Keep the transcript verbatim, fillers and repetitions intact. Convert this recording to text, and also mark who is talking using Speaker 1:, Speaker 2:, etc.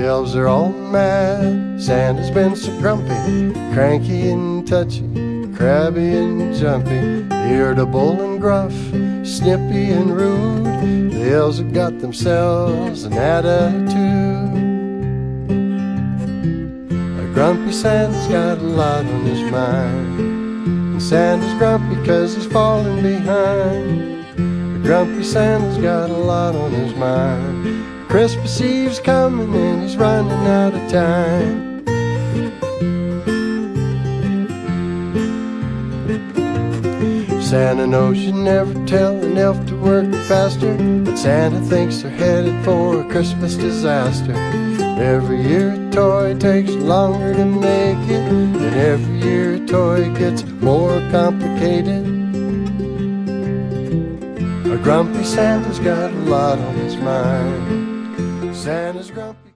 Speaker 1: elves are all mad. Santa's been so grumpy, cranky and touchy, crabby and jumpy, irritable and gruff, snippy and rude. The elves have got themselves an attitude. A grumpy Santa's got a lot on his mind, and Santa's grumpy 'cause he's falling behind. A grumpy Santa's got a lot on his mind. Christmas Eve's coming and he's running out of time. Santa knows you never tell an elf to work faster, but Santa thinks they're headed for a Christmas disaster. Every year a toy takes longer to make it, and every year a toy gets more complicated. A grumpy Santa's got a lot on his mind. Santa's grumpy.